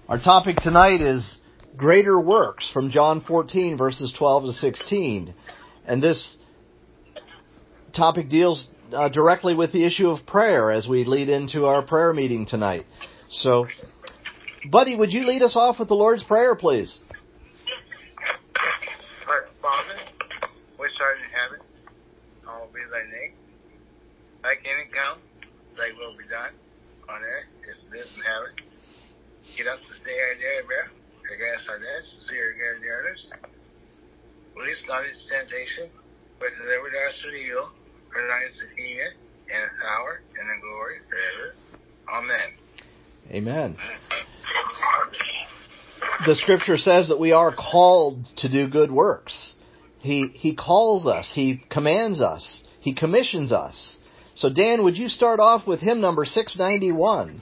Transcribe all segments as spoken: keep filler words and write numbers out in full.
Our topic tonight is greater works from John fourteen, verses twelve to sixteen. And this topic deals uh, directly with the issue of prayer as we lead into our prayer meeting tonight. So, Buddy, would you lead us off with the Lord's Prayer, please? Our Father, which art in heaven, hallowed be thy name. Thy kingdom come, thy will be done, on earth as it is in heaven. Get us this day our daily bread, forgive us our debts, as we forgive debtors. Lead us not into temptation, but deliver us from evil. For thine is the kingdom, and the power, and the glory forever. Amen. Amen. The Scripture says that we are called to do good works. He He calls us. He commands us. He commissions us. So, Dan, would you start off with hymn number six ninety-one?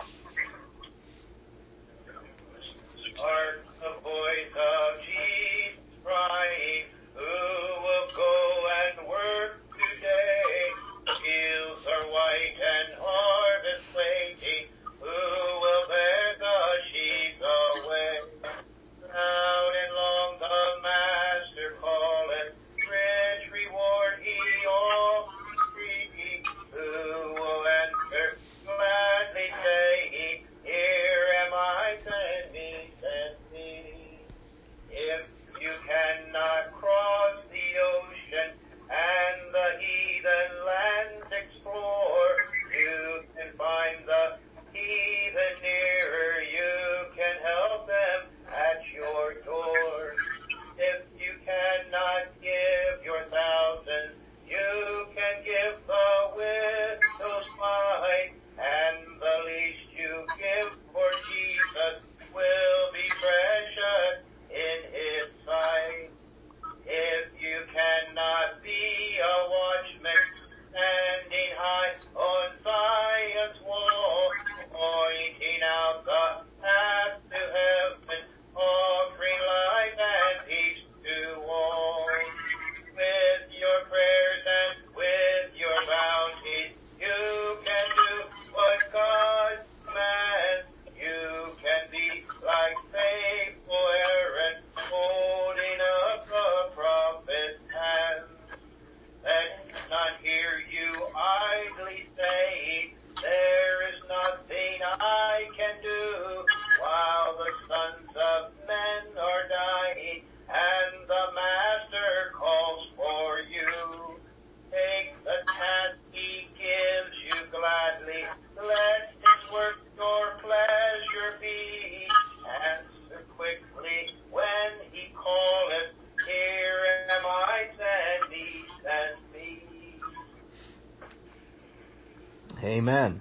Amen.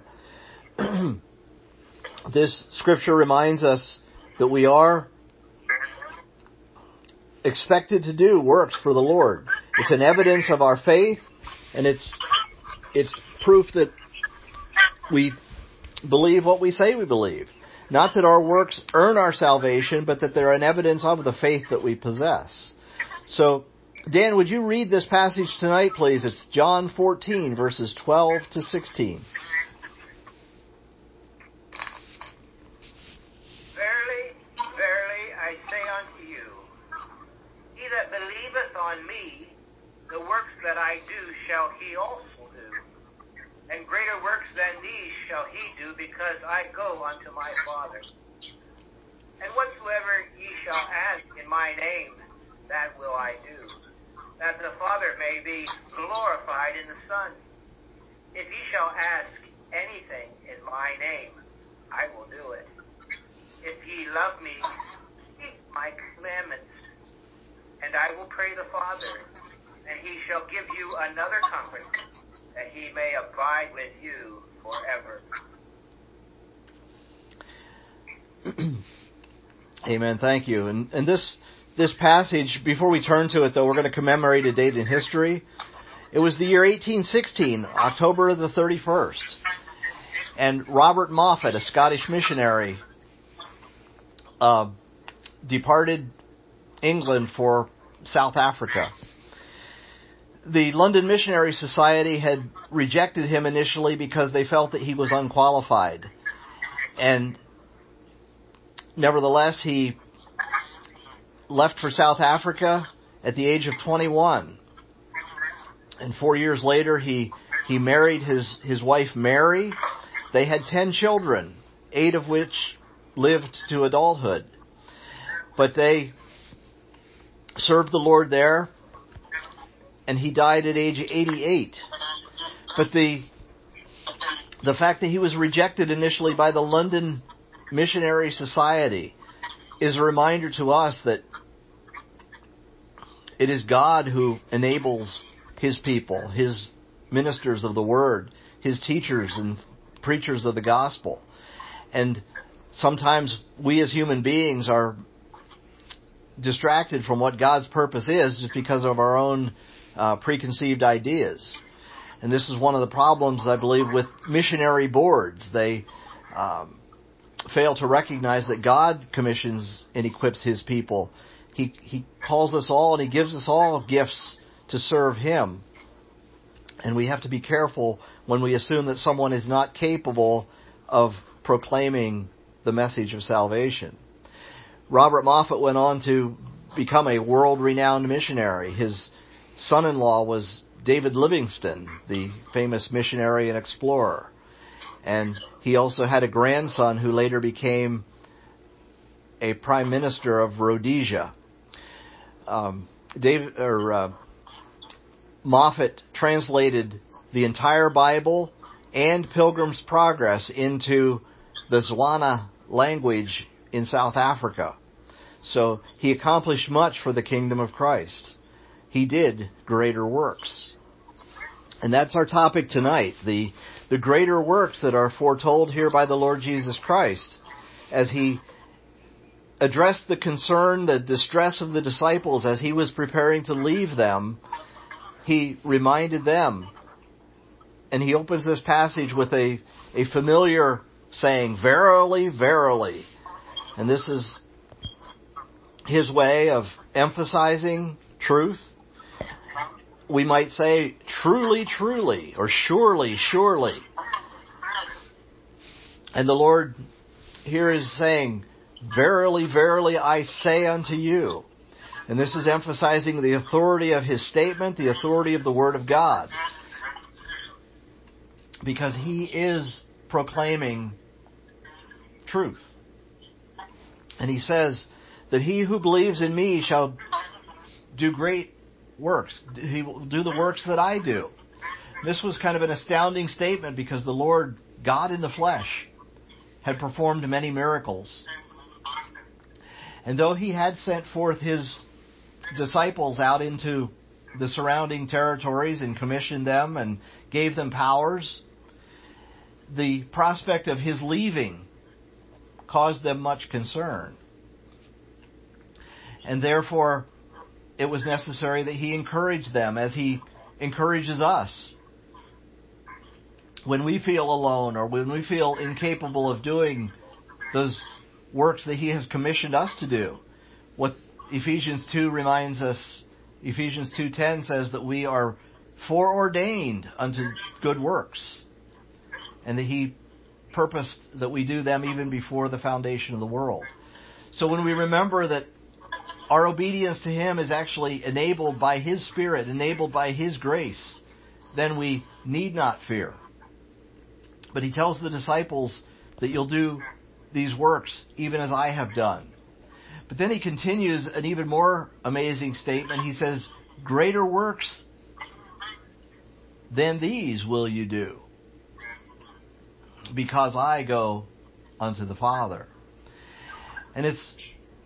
This scripture reminds us that we are expected to do works for the Lord. It's an evidence of our faith, and it's it's proof that we believe what we say we believe. Not that our works earn our salvation, but that they're an evidence of the faith that we possess. So, Dan, would you read this passage tonight, please? It's John fourteen, verses twelve to sixteen. Verily, verily, I say unto you, he that believeth on me, the works that I do shall he also do. And greater works than these shall he do, because I go unto my Father. And whatsoever ye shall ask in my name, that will I do, that the Father may be glorified in the Son. If ye shall ask anything in my name, I will do it. If ye love me, keep my commandments. And I will pray the Father, and he shall give you another Comforter, that he may abide with you forever. Amen. Thank you. And, and this this passage, before we turn to it, though, we're going to commemorate a date in history. It was the year eighteen sixteen, October the thirty-first. And Robert Moffat, a Scottish missionary, uh, departed England for South Africa. The London Missionary Society had rejected him initially because they felt that he was unqualified. And nevertheless, he left for South Africa at the age of twenty-one. And four years later, he, he married his, his wife Mary. They had ten children, eight of which lived to adulthood. But they served the Lord there, and he died at age eighty-eight. But the the fact that he was rejected initially by the London Missionary Society is a reminder to us that it is God who enables His people, His ministers of the Word, His teachers and preachers of the gospel. And sometimes we as human beings are distracted from what God's purpose is just because of our own uh, preconceived ideas. And this is one of the problems, I believe, with missionary boards. They um, fail to recognize that God commissions and equips His people. He He calls us all and He gives us all gifts to serve Him. And we have to be careful when we assume that someone is not capable of proclaiming the message of salvation. Robert Moffat went on to become a world-renowned missionary. His son-in-law was David Livingstone, the famous missionary and explorer. And he also had a grandson who later became a prime minister of Rhodesia. Um, David or uh, Moffat translated the entire Bible and Pilgrim's Progress into the Zwana language in South Africa. So he accomplished much for the kingdom of Christ. He did greater works. And that's our topic tonight, the, the greater works that are foretold here by the Lord Jesus Christ. As He addressed the concern, the distress of the disciples as He was preparing to leave them, He reminded them. And He opens this passage with a, a familiar saying, "Verily, verily." And this is His way of emphasizing truth. We might say, "Truly, truly," or "Surely, surely." And the Lord here is saying, "Verily, verily, I say unto you." And this is emphasizing the authority of His statement, the authority of the Word of God. Because He is proclaiming truth. And He says that he who believes in me shall do great works. He will do the works that I do. This was kind of an astounding statement because the Lord, God in the flesh, had performed many miracles. And though He had sent forth His disciples out into the surrounding territories and commissioned them and gave them powers, the prospect of His leaving caused them much concern. And therefore, it was necessary that He encourage them as He encourages us. When we feel alone or when we feel incapable of doing those works that He has commissioned us to do, what Ephesians two reminds us, Ephesians two ten says that we are foreordained unto good works, and that He purposed that we do them even before the foundation of the world. So when we remember that our obedience to Him is actually enabled by His Spirit, enabled by His grace, then we need not fear. But He tells the disciples that you'll do these works even as I have done. But then He continues an even more amazing statement. He says, "Greater works than these will you do, because I go unto the Father." And it's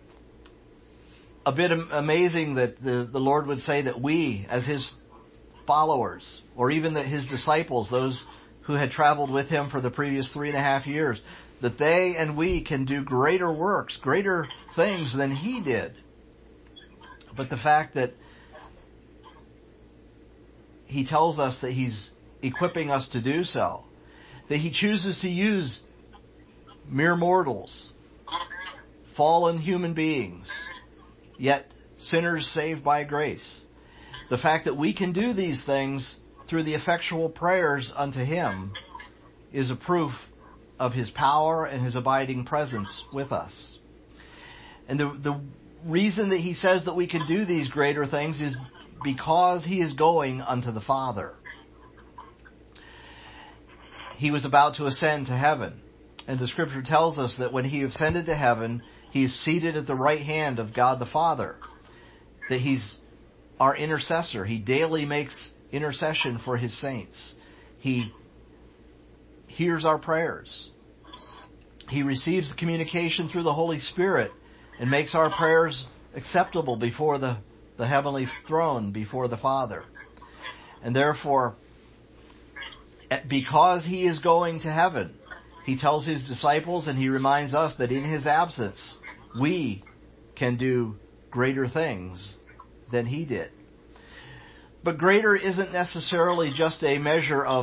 a bit amazing that the, the Lord would say that we, as His followers, or even that His disciples, those who had traveled with Him for the previous three and a half years, that they and we can do greater works, greater things than He did. But the fact that He tells us that He's equipping us to do so, that He chooses to use mere mortals, fallen human beings, yet sinners saved by grace. The fact that we can do these things through the effectual prayers unto Him is a proof of His power and His abiding presence with us. And the, the reason that he says that we can do these greater things is because he is going unto the Father. He was about to ascend to heaven. And the Scripture tells us that when he ascended to heaven, he is seated at the right hand of God the Father. That he's our intercessor. He daily makes intercession for his saints. He hears our prayers. He receives the communication through the Holy Spirit and makes our prayers acceptable before the, the heavenly throne, before the Father. And therefore, because he is going to heaven, he tells his disciples and he reminds us that in his absence, we can do greater things than he did. But greater isn't necessarily just a measure of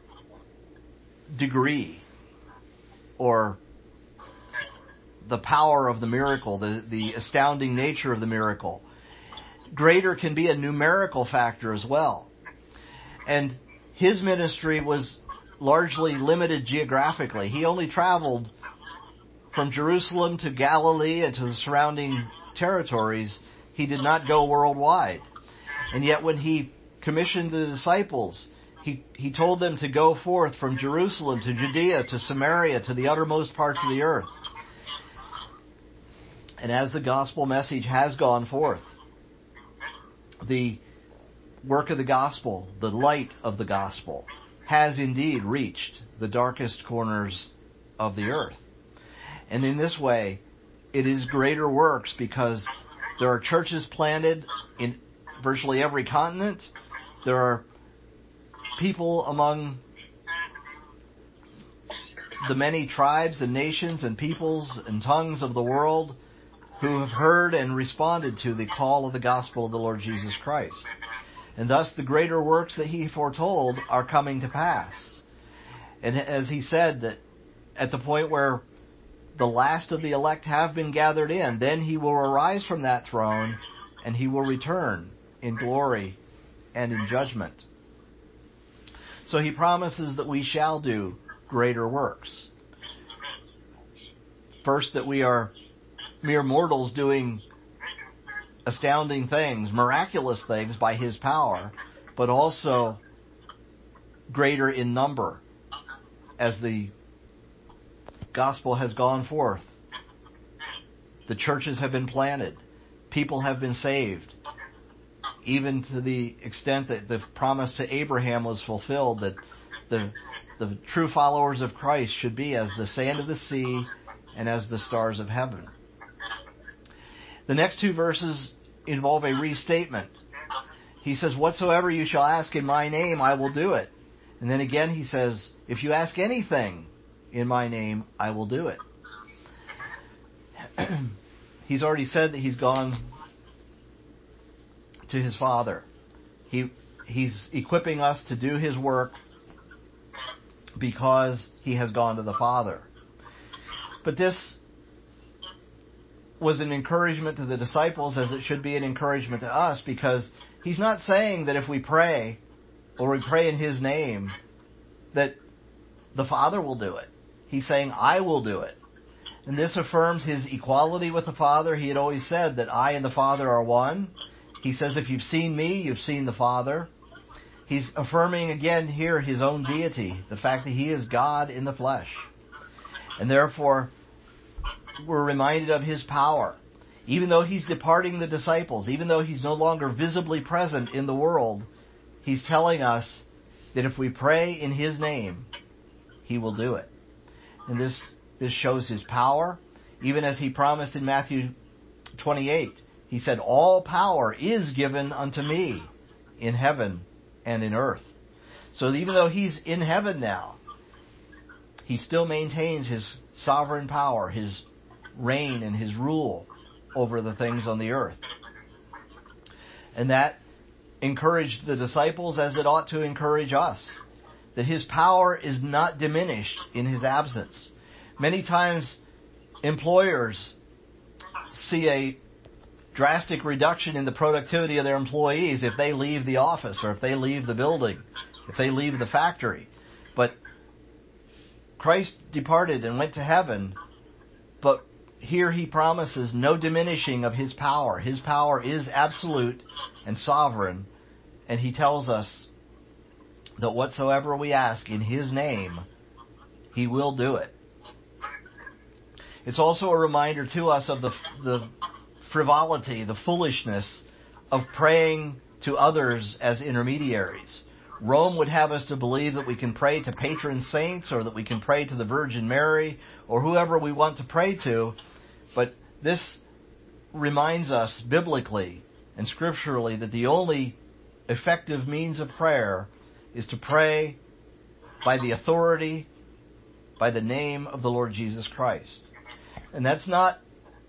degree or the power of the miracle, the, the astounding nature of the miracle. Greater can be a numerical factor as well. And his ministry was largely limited geographically. He only traveled from Jerusalem to Galilee and to the surrounding territories. He did not go worldwide. And yet when he commissioned the disciples, he, he told them to go forth from Jerusalem to Judea to Samaria to the uttermost parts of the earth. And as the gospel message has gone forth, the work of the gospel, the light of the gospel, has indeed reached the darkest corners of the earth. And in this way, it is greater works because there are churches planted in virtually every continent. There are people among the many tribes and nations and peoples and tongues of the world who have heard and responded to the call of the gospel of the Lord Jesus Christ. And thus the greater works that he foretold are coming to pass. And as he said, that at the point where the last of the elect have been gathered in, then he will arise from that throne and he will return in glory and in judgment. So he promises that we shall do greater works. First, that we are mere mortals doing astounding things, miraculous things by his power, but also greater in number as the gospel has gone forth. The churches have been planted. People have been saved. Even to the extent that the promise to Abraham was fulfilled, that the, the true followers of Christ should be as the sand of the sea and as the stars of heaven. The next two verses involve a restatement. He says, whatsoever you shall ask in my name, I will do it. And then again he says, if you ask anything in my name, I will do it. He's already said that he's gone to his Father. He He's equipping us to do his work because he has gone to the Father. But this was an encouragement to the disciples as it should be an encouragement to us, because he's not saying that if we pray or we pray in his name that the Father will do it. He's saying, I will do it. And this affirms his equality with the Father. He had always said that I and the Father are one. He says, if you've seen me, you've seen the Father. He's affirming again here his own deity, the fact that he is God in the flesh. And therefore, we're reminded of his power. Even though he's departing the disciples, even though he's no longer visibly present in the world, he's telling us that if we pray in his name, he will do it. And this, this shows his power. Even as he promised in Matthew twenty-eight, he said, all power is given unto me in heaven and in earth. So even though he's in heaven now, he still maintains his sovereign power, his reign and his rule over the things on the earth. And that encouraged the disciples as it ought to encourage us, that his power is not diminished in his absence. Many times employers see a drastic reduction in the productivity of their employees if they leave the office or if they leave the building, if they leave the factory. But Christ departed and went to heaven, but here he promises no diminishing of his power. His power is absolute and sovereign, and he tells us that whatsoever we ask in his name, he will do it. It's also a reminder to us of the, the frivolity, the foolishness of praying to others as intermediaries. Rome would have us to believe that we can pray to patron saints, or that we can pray to the Virgin Mary, or whoever we want to pray to, but this reminds us biblically and scripturally that the only effective means of prayer is to pray by the authority, by the name of the Lord Jesus Christ. And that's not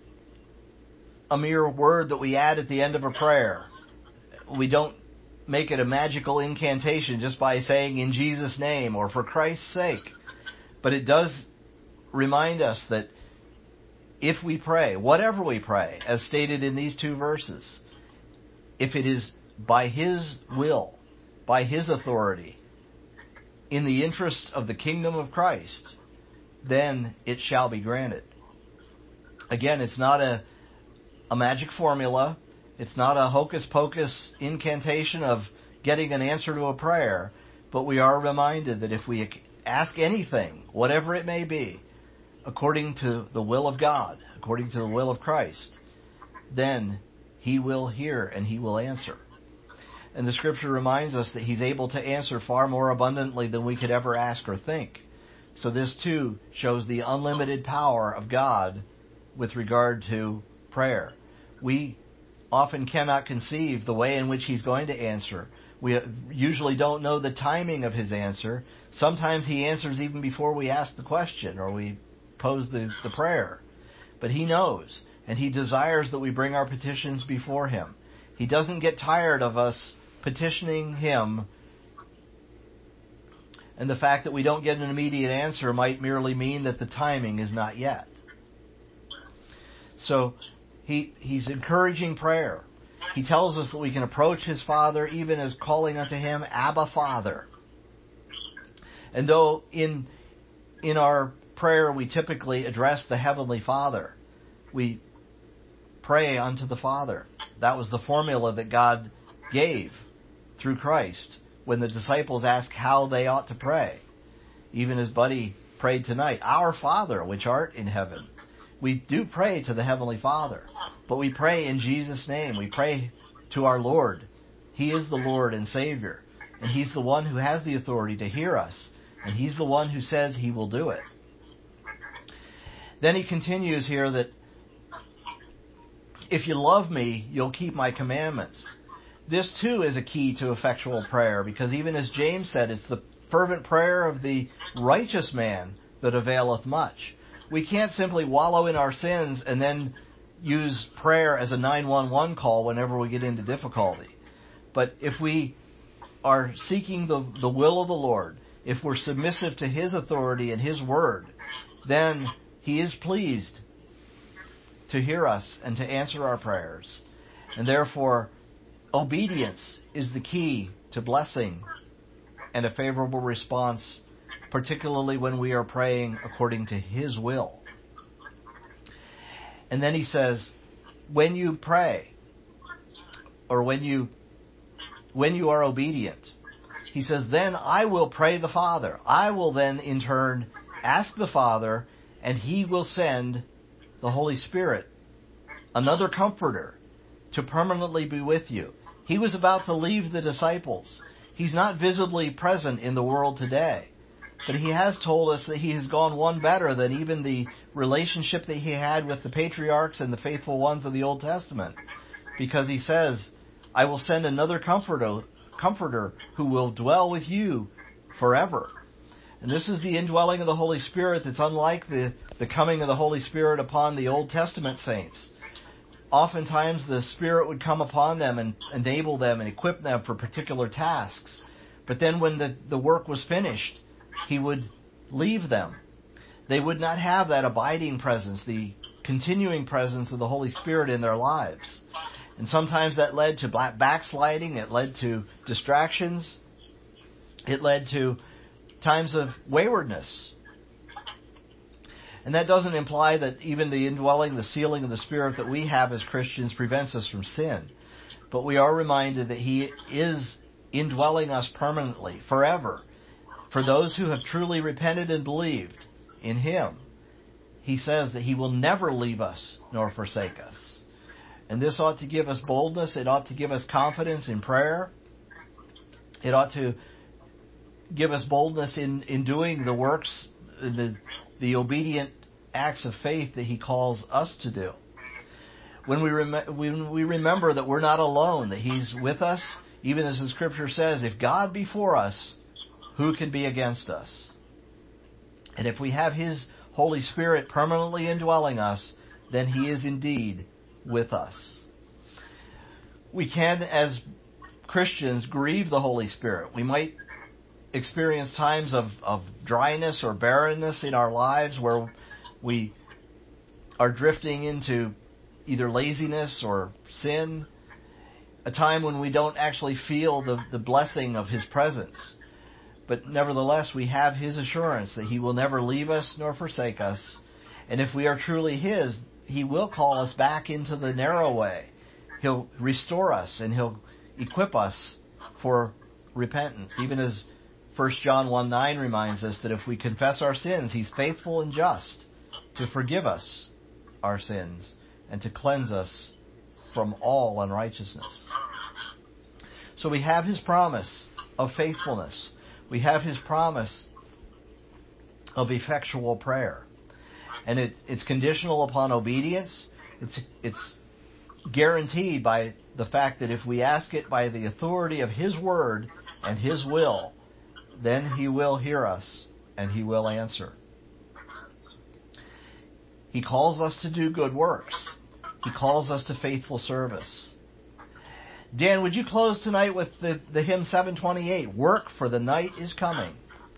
a mere word that we add at the end of a prayer. We don't make it a magical incantation just by saying in Jesus' name or for Christ's sake. But it does remind us that if we pray, whatever we pray, as stated in these two verses, if it is by His will, by His authority, in the interest of the kingdom of Christ, then it shall be granted. Again, it's not a, a magic formula. It's not a hocus-pocus incantation of getting an answer to a prayer. But we are reminded that if we ask anything, whatever it may be, according to the will of God, according to the will of Christ, then He will hear and He will answer. And the Scripture reminds us that He's able to answer far more abundantly than we could ever ask or think. So this too shows the unlimited power of God with regard to prayer. We often cannot conceive the way in which He's going to answer. We usually don't know the timing of His answer. Sometimes He answers even before we ask the question or we pose the, the prayer. But He knows, and He desires that we bring our petitions before Him. He doesn't get tired of us petitioning Him, and the fact that we don't get an immediate answer might merely mean that the timing is not yet. So he He's encouraging prayer. He tells us that we can approach His Father even as calling unto Him, Abba, Father. And though in in our prayer we typically address the Heavenly Father, we pray unto the Father. That was the formula that God gave through Christ when the disciples asked how they ought to pray. Even as Buddy prayed tonight, Our Father, which art in heaven. We do pray to the Heavenly Father, but we pray in Jesus' name. We pray to our Lord. He is the Lord and Savior, and He's the one who has the authority to hear us, and He's the one who says He will do it. Then he continues here that if you love me, you'll keep my commandments. This too is a key to effectual prayer, because even as James said, it's the fervent prayer of the righteous man that availeth much. We can't simply wallow in our sins and then use prayer as a nine one one call whenever we get into difficulty. But if we are seeking the, the will of the Lord, if we're submissive to His authority and His word, then He is pleased to hear us and to answer our prayers. And therefore, obedience is the key to blessing and a favorable response, particularly when we are praying according to His will. And then he says, when you pray, or when you when you are obedient, he says, then I will pray the Father. I will then in turn ask the Father, and He will send the Holy Spirit, another comforter, to permanently be with you. He was about to leave the disciples. He's not visibly present in the world today. But He has told us that He has gone one better than even the relationship that He had with the patriarchs and the faithful ones of the Old Testament. Because He says, I will send another comforter, comforter who will dwell with you forever. And this is the indwelling of the Holy Spirit that's unlike the, the coming of the Holy Spirit upon the Old Testament saints. Oftentimes the Spirit would come upon them and enable them and equip them for particular tasks. But then when the, the work was finished, He would leave them. They would not have that abiding presence, the continuing presence of the Holy Spirit in their lives. And sometimes that led to backsliding. It led to distractions. It led to times of waywardness. And that doesn't imply that even the indwelling, the sealing of the Spirit that we have as Christians prevents us from sin. But we are reminded that He is indwelling us permanently, forever. For those who have truly repented and believed in Him, He says that He will never leave us nor forsake us. And this ought to give us boldness. It ought to give us confidence in prayer. It ought to give us boldness in, in doing the works, the, the obedient acts of faith that He calls us to do. When we, rem- when we remember that we're not alone, that He's with us, even as the Scripture says, if God be for us, who can be against us? And if we have His Holy Spirit permanently indwelling us, then He is indeed with us. We can, as Christians, grieve the Holy Spirit. We might experience times of, of dryness or barrenness in our lives where we are drifting into either laziness or sin, a time when we don't actually feel the, the blessing of His presence. But nevertheless, we have His assurance that He will never leave us nor forsake us. And if we are truly His, He will call us back into the narrow way. He'll restore us and He'll equip us for repentance. Even as First John one nine reminds us that if we confess our sins, He's faithful and just to forgive us our sins and to cleanse us from all unrighteousness. So we have His promise of faithfulness. We have His promise of effectual prayer. And it, it's conditional upon obedience. It's, it's guaranteed by the fact that if we ask it by the authority of His word and His will, then He will hear us and He will answer. He calls us to do good works. He calls us to faithful service. Dan, would you close tonight with the, the hymn seven twenty-eight, Work, for the Night is Coming.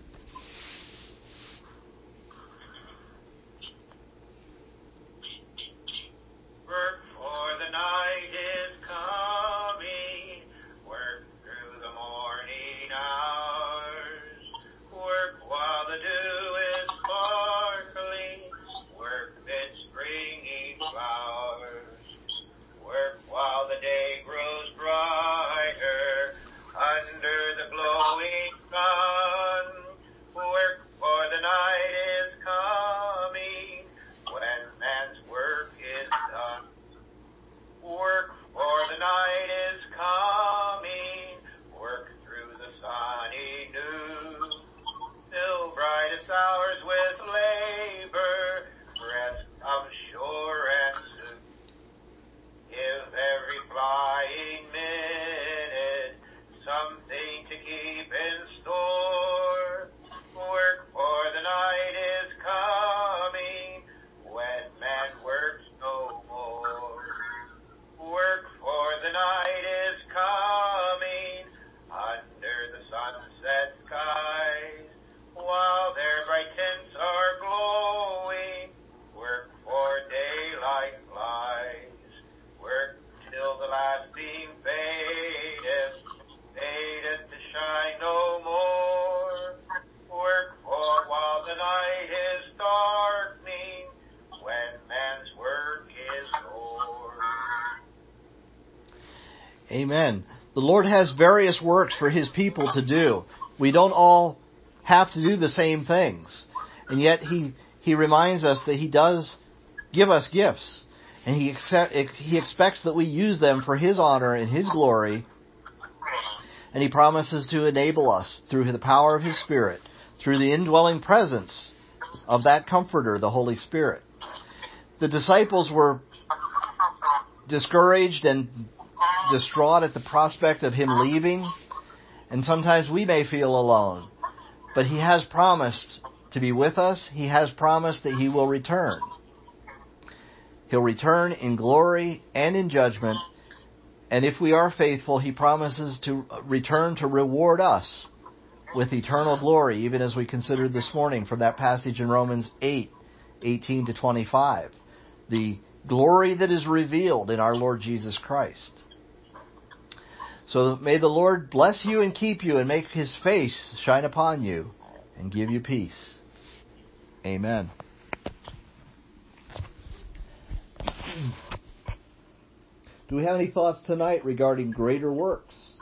Amen. The Lord has various works for His people to do. We don't all have to do the same things. And yet He, he reminds us that He does give us gifts. And he, accept, he expects that we use them for His honor and His glory. And He promises to enable us through the power of His Spirit, through the indwelling presence of that Comforter, the Holy Spirit. The disciples were discouraged and distraught at the prospect of Him leaving, and sometimes we may feel alone. But He has promised to be with us. He has promised that He will return. He'll return in glory and in judgment, and if we are faithful, He promises to return to reward us with eternal glory, even as we considered this morning from that passage in Romans eight, eighteen to twenty-five. The glory that is revealed in our Lord Jesus Christ. So may the Lord bless you and keep you and make His face shine upon you and give you peace. Amen. Do we have any thoughts tonight regarding greater works?